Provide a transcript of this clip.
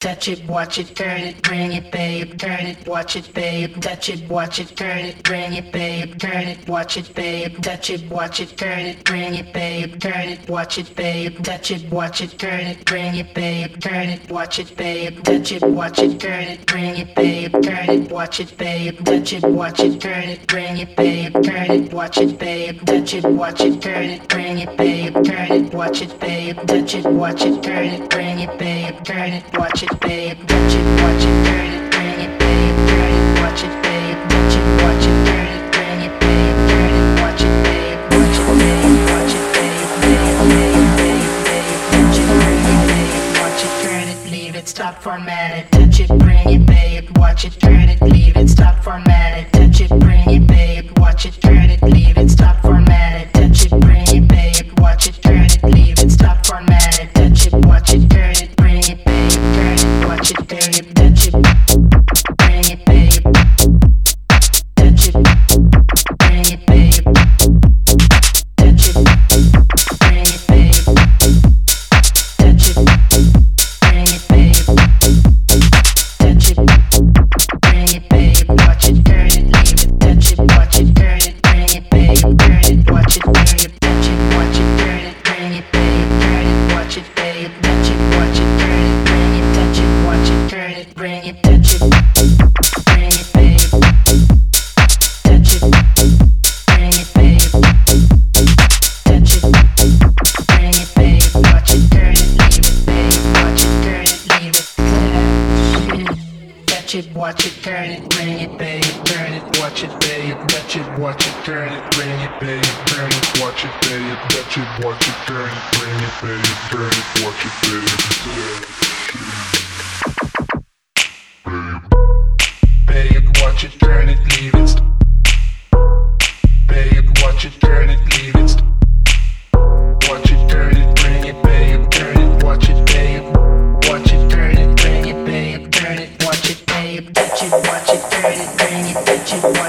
touch it, watch it, turn it, bring it, babe, turn it, watch it, babe, touch it, watch it, turn it, bring it, babe, turn it, watch it, babe, touch it, watch it, turn it, bring it, babe, turn it, watch it, babe, touch it, watch it, turn it, bring it, babe, turn it, watch it, babe, touch it, watch it, turn it, bring it, babe, turn it, watch it, babe, touch it, watch it, turn it, bring it, babe, turn it, watch it, babe, touch it, watch it, turn it, bring it, babe, turn it, watch it, babe, touch it, watch it, turn it, bring it, babe, turn it, watch it, babe, touch it, watch it, turn it, bring it, babe, turn it, watch it, babe, touch it, watch it, turn it, bring it, babe, turn it, watch it, babe, watch it, babe, watch it, babe, babe, babe, babe, babe, touch it, bring it, babe, watch it, turn it, leave it, stop, format it, touch it, bring it, babe, watch it, turn it, leave it, stop, format it, touch it, bring it, babe, watch it, turn it, leave it, stop, format it, touch it, bring it, babe, watch it, turn it, leave it, stop, format it, touch it, watch it, turn it, bring it, babe, turn it, watch it, babe, touch it, bring it, babe, touch it, bring it, babe, touch it, bring it, babe, touch it, bring it, babe, touch it, bring it, babe, watch it, turn it, leave it, touch it, watch it, turn it, bring it, babe, turn it, watch it, babe, touch it, watch it, turn it, bring it, babe, turn it, watch it, babe, touch it, watch it, turn it, bring it, touch it, watch it, turn it, bring it, touch it, bring it, babe, touch it, bring it, babe, touch it, bring it, babe, watch it, turn it, leave it, babe, watch it, turn it, leave it, touch it, watch it, turn it, bring it, babe, turn it, watch it, babe, touch it, watch it, turn it, bring it, babe, turn it, watch it, babe, touch it, watch it, turn it, bring it, babe, turn it, watch it, babe, babe, watch it, turn it, leave it, babe, watch it, turn it, leave it, watch it, turn it, bring it, babe, turn it, watch it, babe, watch it, turn it, bring it, babe, turn it, watch it, babe, touch it, watch it, turn it, bring it, touch it,